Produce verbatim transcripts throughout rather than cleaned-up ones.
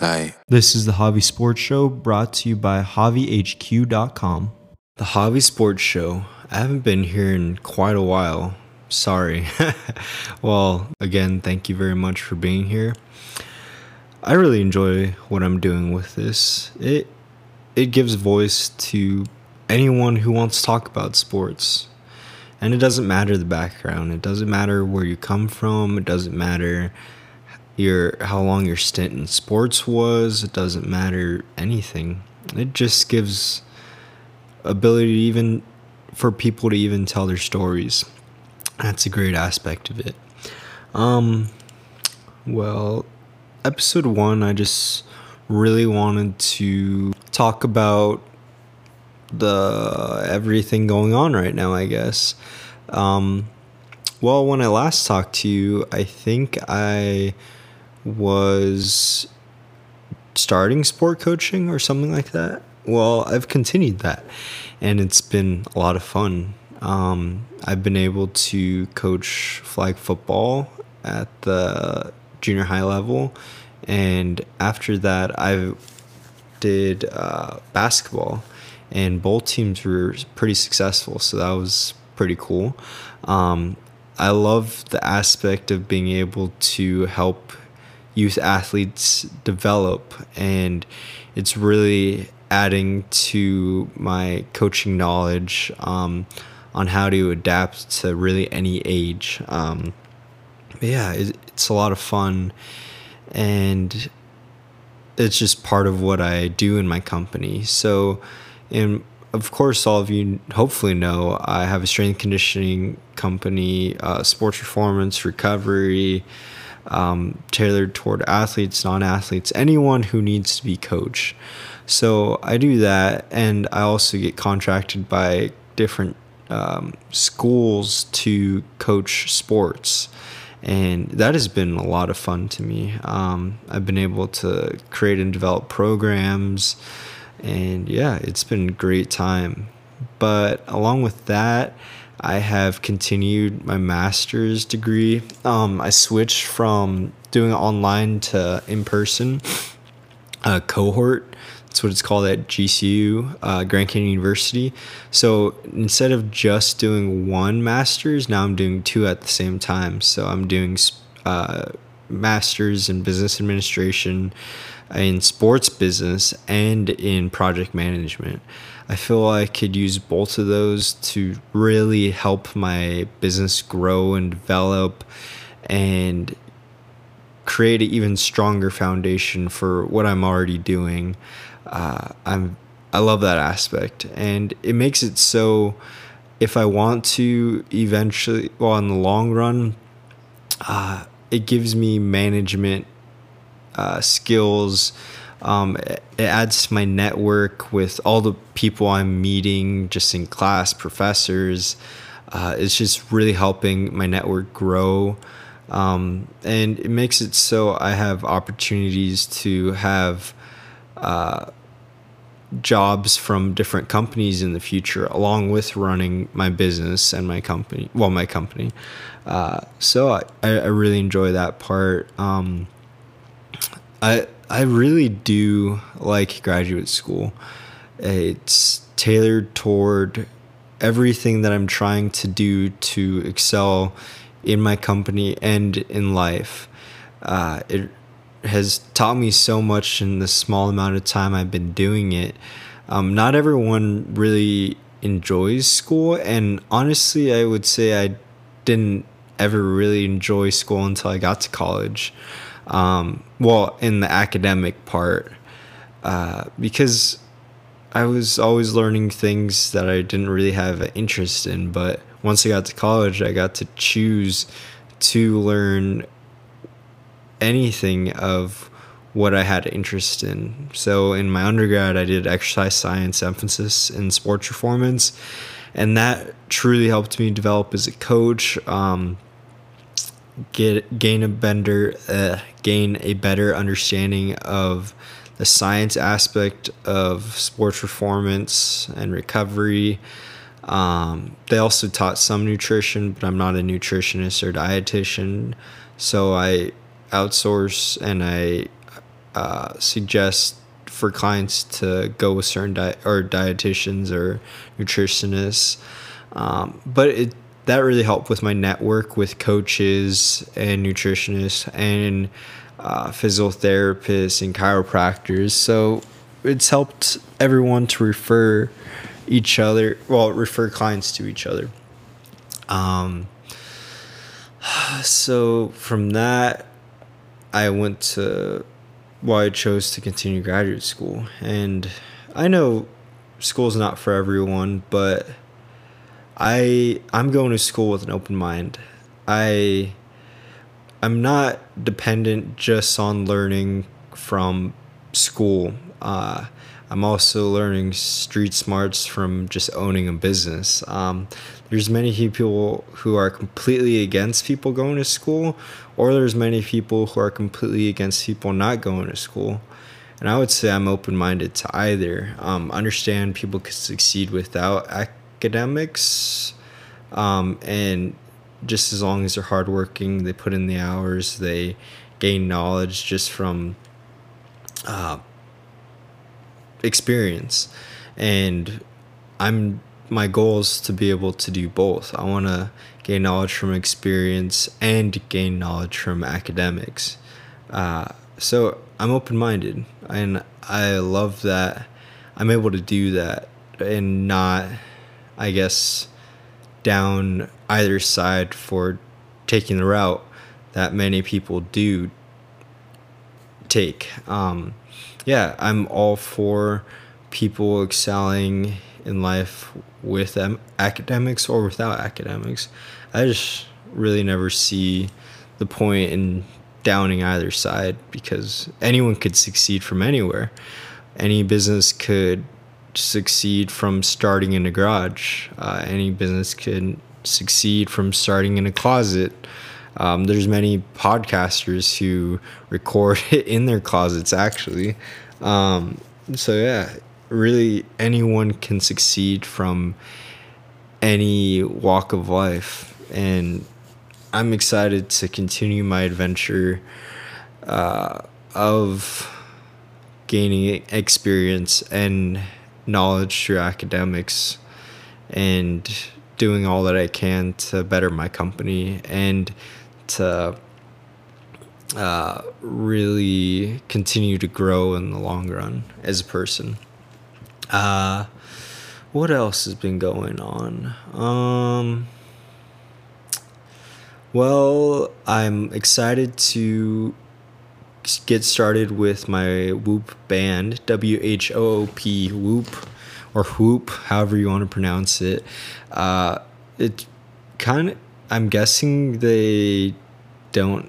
Hi. This is the Javi Sports Show brought to you by Javi H Q dot com. The Javi Sports Show. I haven't been here in quite a while. Sorry. Well, again, thank you very much for being here. I really enjoy what I'm doing with this. It it gives voice to anyone who wants to talk about sports. And it doesn't matter the background. It doesn't matter where you come from. It doesn't matter your how long your stint in sports was. It doesn't matter anything. It just gives ability to even for people to even tell their stories. That's a great aspect of it. Um well, episode one, I just really wanted to talk about the everything going on right now, I guess. Um well, when I last talked to you, I think I was starting sport coaching or something like that. Well, I've continued that, and it's been a lot of fun. Um, I've been able to coach flag football at the junior high level, and after that, I did uh, basketball, and both teams were pretty successful, so that was pretty cool. Um, I love the aspect of being able to help youth athletes develop, and it's really adding to my coaching knowledge um, on how to adapt to really any age. Um, but yeah, it, it's a lot of fun, and it's just part of what I do in my company. So, and of course, all of you hopefully know I have a strength conditioning company, uh, sports performance, recovery, um, tailored toward athletes, non-athletes, anyone who needs to be coached. So I do that, and I also get contracted by different um, schools to coach sports, and that has been a lot of fun to me. Um, I've been able to create and develop programs, and yeah, it's been a great time. But along with that, I have continued my master's degree. Um, I switched from doing it online to in-person, uh, cohort. That's what it's called at G C U, uh, Grand Canyon University. So instead of just doing one master's, now I'm doing two at the same time. So I'm doing uh, master's in business administration, in sports business, and in project management. I feel I could use both of those to really help my business grow and develop and create an even stronger foundation for what I'm already doing. Uh, I'm I love that aspect, and it makes it so if I want to eventually, well, in the long run, uh, it gives me management uh, skills. Um, it, it adds to my network with all the people I'm meeting just in class, professors. Uh, it's just really helping my network grow. Um, and it makes it so I have opportunities to have uh, jobs from different companies in the future, along with running my business and my company, well, my company. Uh, so I, I really enjoy that part. Um, I I really do like graduate school. It's tailored toward everything that I'm trying to do to excel in my company and in life. Uh, it has taught me so much in the small amount of time I've been doing it. Um, not everyone really enjoys school, and honestly, I would say I didn't ever really enjoy school until I got to college. Um, well, in the academic part, uh, because I was always learning things that I didn't really have an interest in. But once I got to college, I got to choose to learn anything of what I had interest in. So in my undergrad, I did exercise science, emphasis in sports performance, and that truly helped me develop as a coach. Um, get gain a better uh, gain a better understanding of the science aspect of sports performance and recovery. Um, they also taught some nutrition, but I'm not a nutritionist or dietitian, so I outsource and I uh, suggest for clients to go with certain diet or dietitians or nutritionists. Um, but it that really helped with my network with coaches and nutritionists and uh, physiotherapists and chiropractors. So it's helped everyone to refer each other, well, refer clients to each other. Um, so from that, I went to, well, I chose to continue graduate school. And I know school's not for everyone, but I I'm going to school with an open mind. I I'm not dependent just on learning from school. Uh, I'm also learning street smarts from just owning a business. Um, there's many people who are completely against people going to school, or there's many people who are completely against people not going to school. And I would say I'm open-minded to either. Um, understand people could succeed without academics, um, and just as long as they're hardworking, they put in the hours, they gain knowledge just from uh, experience. And I'm my goal is to be able to do both. I want to gain knowledge from experience and gain knowledge from academics. Uh, so I'm open-minded, and I love that I'm able to do that and not, I guess, down either side for taking the route that many people do take. Um, yeah, I'm all for people excelling in life with um, academics or without academics. I just really never see the point in downing either side, because anyone could succeed from anywhere. Any business could succeed from starting in a garage. Uh, any business could succeed from starting in a closet. Um, there's many podcasters who record in their closets, actually. Um, so yeah, really anyone can succeed from any walk of life. And I'm excited to continue my adventure uh, of gaining experience and knowledge through academics and doing all that I can to better my company and to uh, really continue to grow in the long run as a person. Uh, what else has been going on? Um, well, I'm excited to get started with my Whoop band, W H O O P, Whoop, or Whoop, however you want to pronounce it. Uh, it kind of, I'm guessing they don't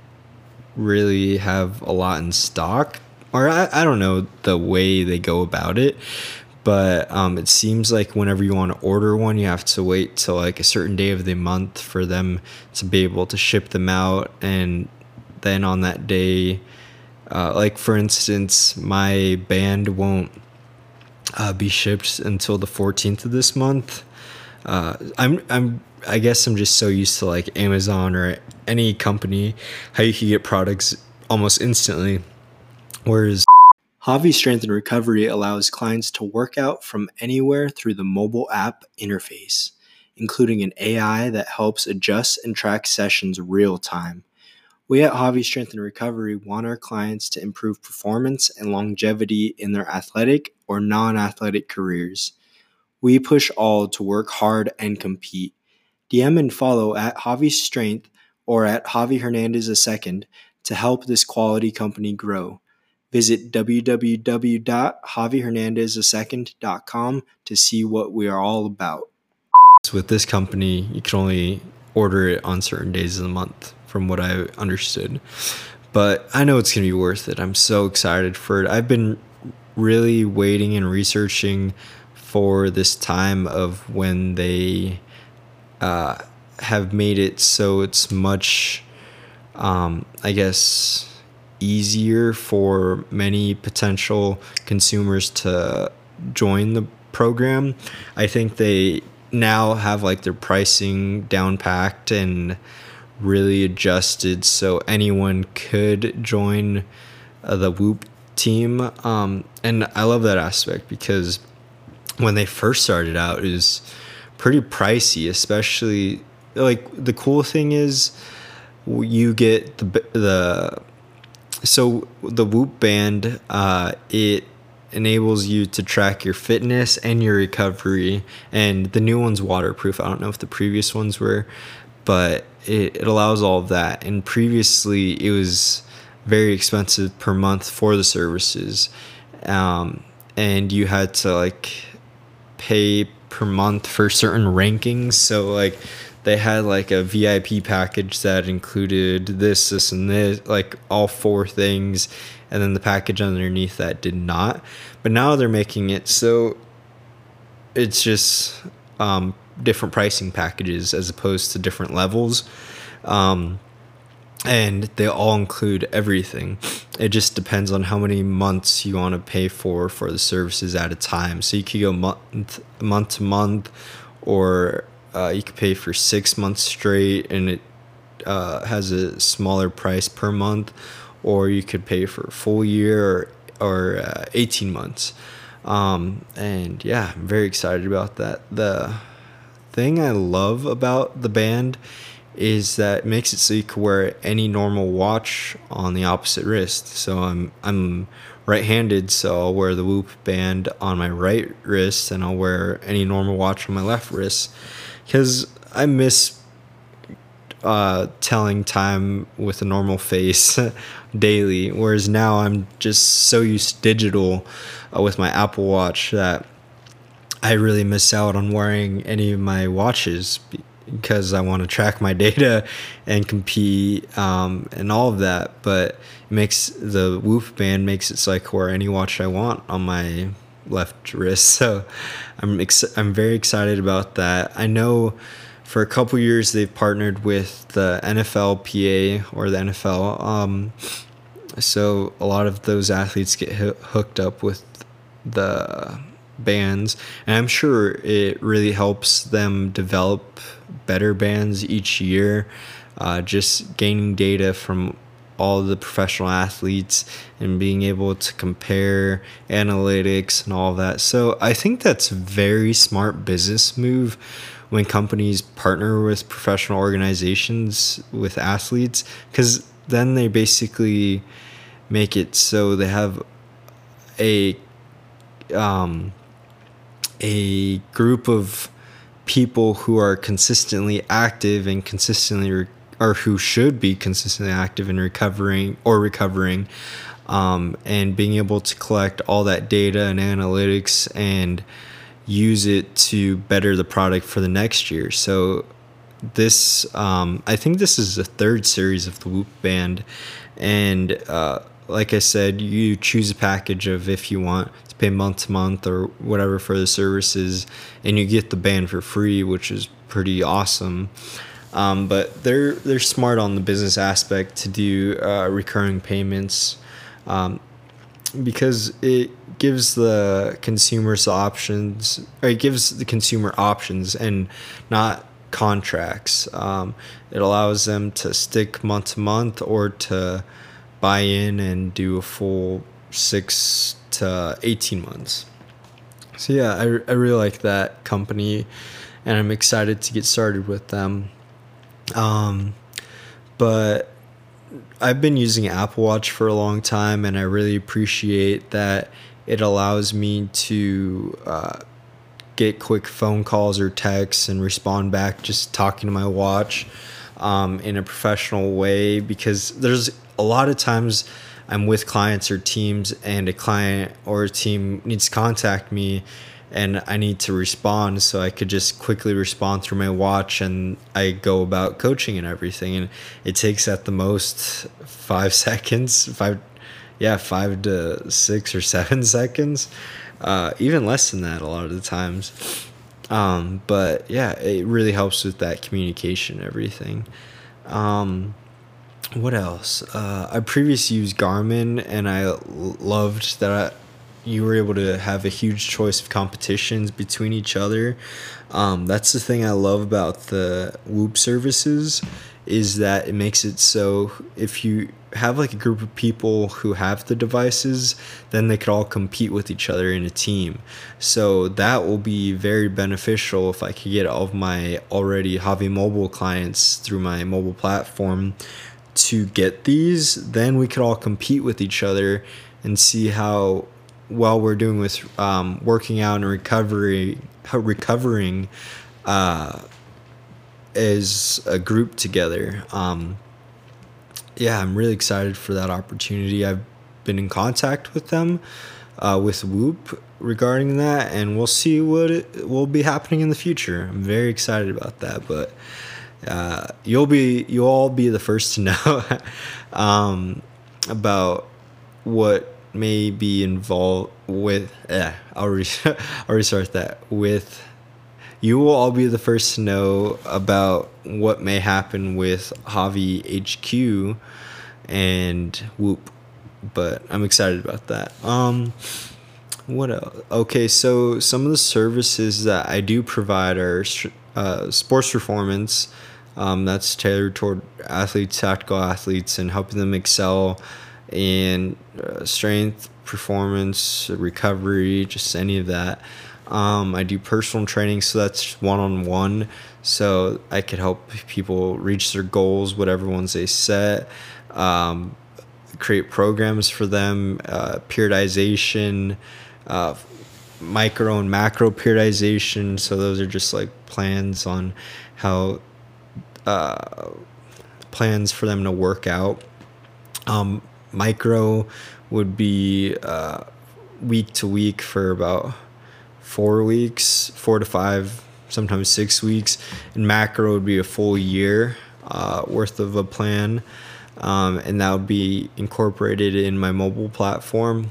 really have a lot in stock, or I, I don't know the way they go about it, but um, it seems like whenever you want to order one, you have to wait till like a certain day of the month for them to be able to ship them out. And then on that day, uh, like for instance, my band won't uh, be shipped until the fourteenth of this month. Uh, I'm I'm I guess I'm just so used to like Amazon or any company how you can get products almost instantly, whereas Javi Strength and Recovery allows clients to work out from anywhere through the mobile app interface, including an A I that helps adjust and track sessions real time. We at Javi Strength and Recovery want our clients to improve performance and longevity in their athletic or non-athletic careers. We push all to work hard and compete. D M and follow at Javi Strength or at Javi Hernandez the second to help this quality company grow. Visit w w w dot javi hernandez the second dot com to see what we are all about. With this company, you can only order it on certain days of the month, from what I understood. But I know it's going to be worth it. I'm so excited for it. I've been really waiting and researching for this time of when they uh, have made it so it's much, um, I guess, easier for many potential consumers to join the program. I think they now have like their pricing down packed and really adjusted so anyone could join uh, the Whoop team. Um, and I love that aspect because when they first started out, it was pretty pricey, especially like the cool thing is you get the the so the Whoop band, uh, it enables you to track your fitness and your recovery, and the new one's waterproof. I don't know if the previous ones were, but it, it allows all of that. And previously it was very expensive per month for the services, um, and you had to like pay per month for certain rankings. So like they had like a V I P package that included this, this, and this, like all four things, and then the package underneath that did not. But now they're making it so it's just um, different pricing packages as opposed to different levels. Um, and they all include everything. It just depends on how many months you want to pay for for the services at a time. So you could go month, month to month, or uh, you could pay for six months straight, and it uh, has a smaller price per month, or you could pay for a full year or, or uh, eighteen months. Um, and yeah, I'm very excited about that. The thing I love about the band is that it makes it so you can wear any normal watch on the opposite wrist. So I'm I'm right-handed, so I'll wear the Whoop band on my right wrist, and I'll wear any normal watch on my left wrist, because I miss uh, telling time with a normal face daily, whereas now I'm just so used to digital uh, with my Apple Watch that I really miss out on wearing any of my watches, because I want to track my data and compete um, and all of that. But it makes the Whoop band makes it so I can wear any watch I want on my left wrist. So I'm ex- I'm very excited about that. I know for a couple years they've partnered with the N F L P A or the N F L. Um, so a lot of those athletes get h- hooked up with the bands, and I'm sure it really helps them develop better bands each year, uh, just gaining data from all the professional athletes and being able to compare analytics and all that. So I think that's a very smart business move when companies partner with professional organizations with athletes, because then they basically make it so they have a um, a group of people who are consistently active and consistently re- or who should be consistently active in recovering or recovering um, and being able to collect all that data and analytics and use it to better the product for the next year. So this um, I think this is the third series of the Whoop band, and uh, like I said, you choose a package of if you want to pay month to month or whatever for the services, and you get the band for free, which is pretty awesome. Um, but they're they're smart on the business aspect to do uh, recurring payments, um, because it gives the consumers the options, or it gives the consumer options and not contracts. Um, it allows them to stick month to month or to buy in and do a full six to eighteen months. So yeah, I, I really like that company, and I'm excited to get started with them. Um, but I've been using Apple Watch for a long time, and I really appreciate that it allows me to uh, get quick phone calls or texts and respond back just talking to my watch um, in a professional way, because there's a lot of times I'm with clients or teams, and a client or a team needs to contact me, and I need to respond, so I could just quickly respond through my watch, and I go about coaching and everything, and it takes at the most five seconds, five, yeah, five to six or seven seconds, uh, even less than that a lot of the times. Um, but yeah, it really helps with that communication and everything. Um, what else? Uh, I previously used Garmin, and I loved that I, you were able to have a huge choice of competitions between each other. Um, that's the thing I love about the Whoop services, is that it makes it so if you have like a group of people who have the devices, then they could all compete with each other in a team. So that will be very beneficial if I could get all of my already Javi Mobile clients through my mobile platform to get these. Then we could all compete with each other and see how well we're doing with um, working out and recovery, recovering uh, as a group together. Um, yeah, I'm really excited for that opportunity. I've been in contact with them, uh, with Whoop regarding that, and we'll see what it will be happening in the future. I'm very excited about that, but uh, you'll be you'll all be the first to know um, about what may be involved with. Eh, I'll re- I'll restart that with. You will all be the first to know about what may happen with Javi H Q and Whoop, but I'm excited about that. Um, what else? Okay, so some of the services that I do provide are uh, sports performance. Um, that's tailored toward athletes, tactical athletes, and helping them excel in uh, strength, performance, recovery, just any of that. Um, I do personal training, so that's one-on-one, so I could help people reach their goals, whatever ones they set, um, create programs for them, uh, periodization, uh, micro and macro periodization, so those are just like plans on how, uh, plans for them to work out. Um, micro would be uh, week to week for about four weeks, four to five, sometimes six weeks. And macro would be a full year uh, worth of a plan. Um, and that would be incorporated in my mobile platform.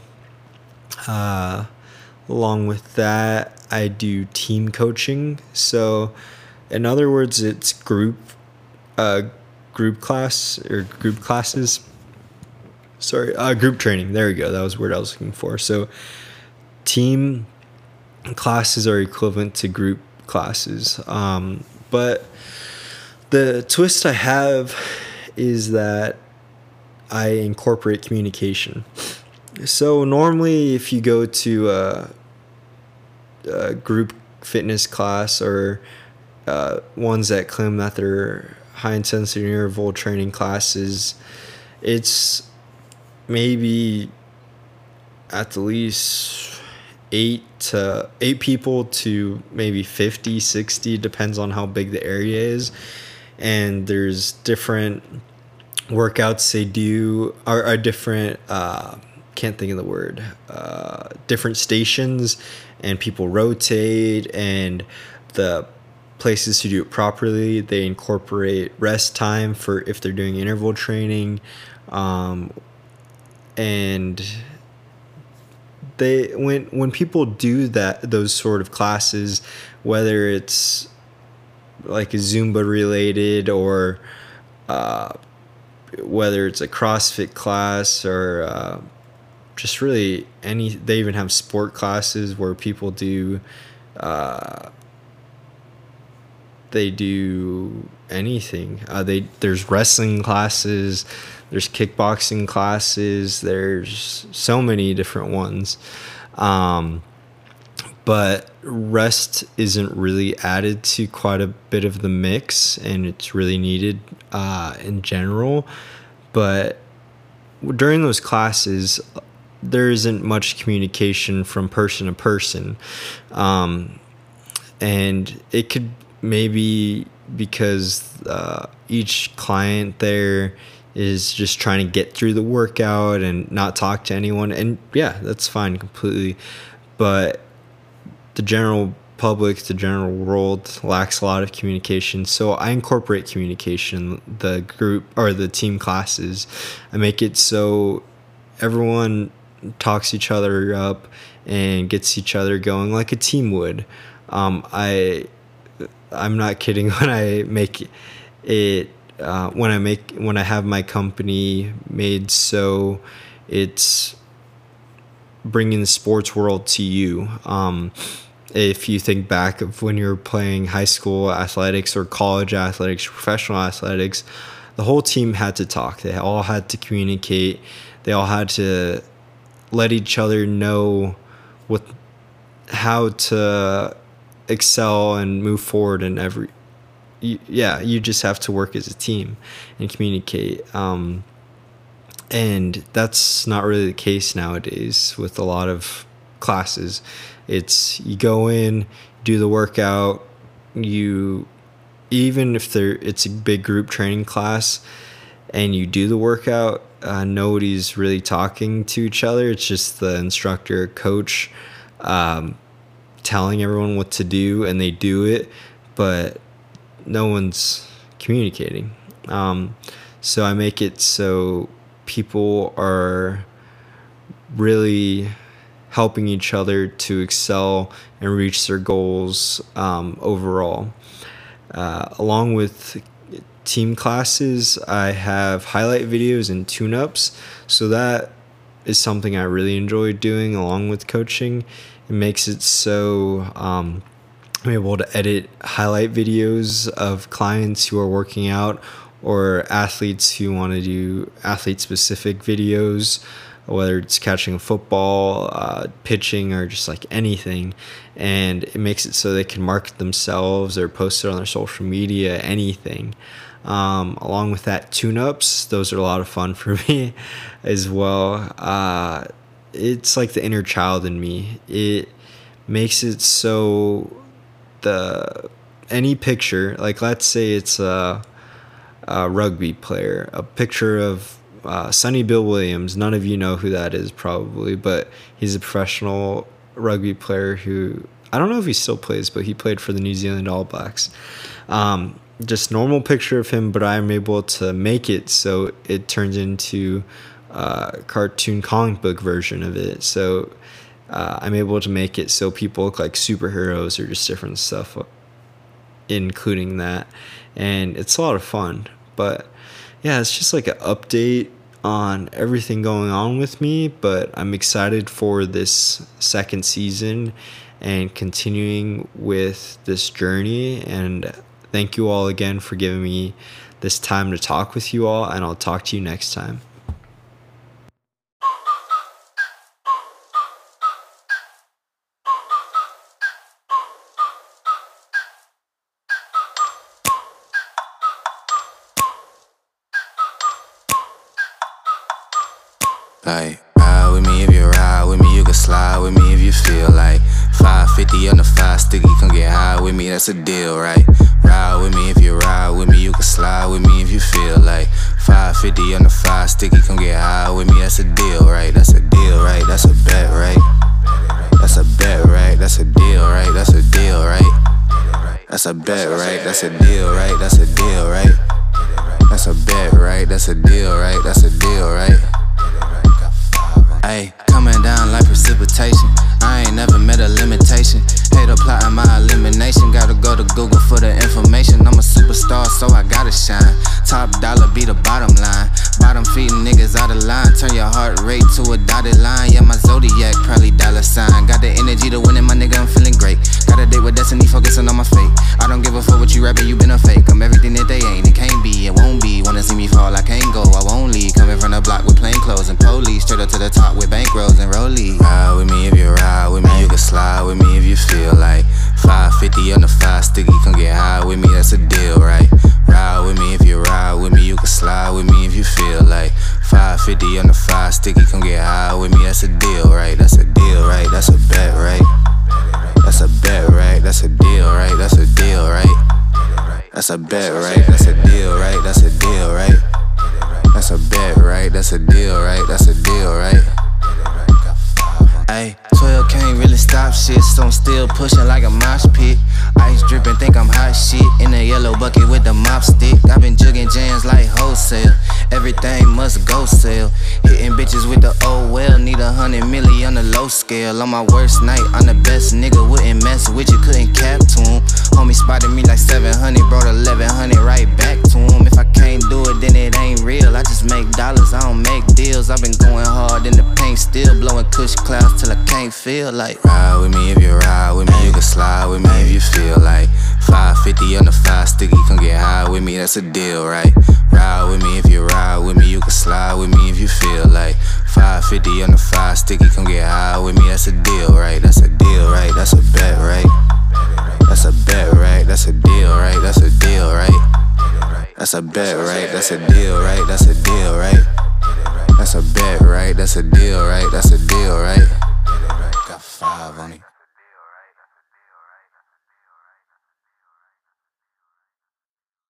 Uh, along with that, I do team coaching. So in other words, it's group, uh, group class or group classes. Sorry, uh, group training. There we go. That was the word I was looking for. So team classes are equivalent to group classes, um, but the twist I have is that I incorporate communication. So normally if you go to a, a group fitness class or uh, ones that claim that they're high intensity interval training classes, it's maybe at the least eight to eight people to maybe fifty, sixty, depends on how big the area is. And there's different workouts they do, are, are different, uh, can't think of the word, uh, different stations, and people rotate, and the places to do it properly, they incorporate rest time for if they're doing interval training, um, and they when when people do that, those sort of classes, whether it's like a Zumba related or uh, whether it's a CrossFit class or uh, just really any, they even have sport classes where people do uh, they do anything. Uh, they there's wrestling classes, there's kickboxing classes, there's so many different ones. Um, but rest isn't really added to quite a bit of the mix, and it's really needed uh, in general. But during those classes, there isn't much communication from person to person. Um, and it could maybe because uh, each client there is just trying to get through the workout and not talk to anyone. And yeah, that's fine completely. But the general public, the general world lacks a lot of communication. So I incorporate communication, the group or the team classes. I make it so everyone talks each other up and gets each other going like a team would. Um, I, I'm not kidding when I make it, uh, when I make, when I have my company made so it's bringing the sports world to you. Um, if you think back of when you were playing high school athletics or college athletics, professional athletics, the whole team had to talk. They all had to communicate. They all had to let each other know what how to excel and move forward in every you, yeah you just have to work as a team and communicate, um and that's not really the case nowadays with a lot of classes. It's you go in, do the workout, you even if there it's a big group training class and you do the workout, uh, nobody's really talking to each other. It's just the instructor, coach, um, telling everyone what to do, and they do it, but no one's communicating. Um, so I make it so people are really helping each other to excel and reach their goals um, overall. Uh, along with team classes, I have highlight videos and tune-ups, so that is something I really enjoy doing along with coaching. It makes it so um, I'm able to edit highlight videos of clients who are working out or athletes who want to do athlete-specific videos, whether it's catching a football, uh, pitching, or just like anything. And it makes it so they can market themselves or post it on their social media, anything. Um, along with that, tune-ups, those are a lot of fun for me as well. Uh, it's like the inner child in me. It makes it so the any picture, like let's say it's a, a rugby player, a picture of uh, Sonny Bill Williams. None of you know who that is probably, but he's a professional rugby player who, I don't know if he still plays, but he played for the New Zealand All Blacks. Um, just normal picture of him, but I'm able to make it so it turns into a cartoon comic book version of it. So uh, I'm able to make it so people look like superheroes or just different stuff, including that. And it's a lot of fun. But yeah, it's just like an update on everything going on with me, but I'm excited for this second season and continuing with this journey. And thank you all again for giving me this time to talk with you all, and I'll talk to you next time. Like, ride with me if you ride with me, you can slide with me if you feel like five fifty on the five sticky, come get high with me, that's a deal, right? Ride with me if you ride with me, you can slide with me if you feel like five fifty on the five sticky, come get high with me, that's a deal, right? That's a deal, right? That's a bet, right? That's a bet, right? That's a deal, right? That's a deal, right? That's a bet, right? That's a deal, right? That's a deal, right? That's a bet, right? That's a deal, right? That's a deal, right? Ayy, coming down like precipitation. I ain't never met a limitation. Hate plotting my elimination. Gotta go to Google for the information. I'm a superstar, so I gotta shine. Top dollar be the bottom line. Bottom feeding niggas out of line. Turn your heart rate to a dotted line. Yeah, my zodiac probably dollar sign. Got the energy to win it, my nigga, I'm feeling great. Got a date with destiny, focusing on my fate. I don't give a fuck what you rapping, you been a fake. I'm everything that they ain't, it can't be, it won't be. Wanna see me fall, I can't go, I won't leave. Coming from the block with plain clothes and police. Straight up to the top with bankrolls and rollies. Ride with me if you ride with me, you can slide with me if you feel like five fifty on the five sticky, come get high with me, that's a deal, right? Ride with me if you ride with me, you can slide with me if you feel like five fifty on the five sticky, come get high with me, that's a deal, right? That's a deal, right? That's a bet, right? That's a bet, right? That's a deal, right? That's a deal, right? That's a bet, right? That's a deal, right? That's a deal, right? That's a bet, right? That's a deal, right? That's a deal, right? Ayy, twelve can't really stop shit, so I'm still pushing like a mosh pit. Ice dripping, think I'm hot shit. In a yellow bucket with the mop stick. I've been jugging jams like wholesale. Everything must go sell. Hitting bitches with the oh well. Need a hundred milli on the low scale. On my worst night, I'm the best nigga. Wouldn't mess with you, couldn't cap to him. Homie spotted me like seven hundred, brought eleven hundred right back to him. If I can't do it, then it ain't real. I just make dollars, I don't make deals. I've been going hard in the paint, still blowing kush clouds till I can't feel like. Ride with me if you ride with me, you can slide with me if you feel like five fifty on the five sticky, come get high with me, that's a deal, right? Ride with can slide with me if you feel like five fifty on the five sticky, come get high with me, that's a deal, right? That's a deal, right? That's a bet, right? That's a bet, right? That's a deal, right? That's a deal, right? That's a bet, right? That's a deal, right? That's a deal, right? That's a bet, right? That's a deal, right? That's a deal, right? Got five on it.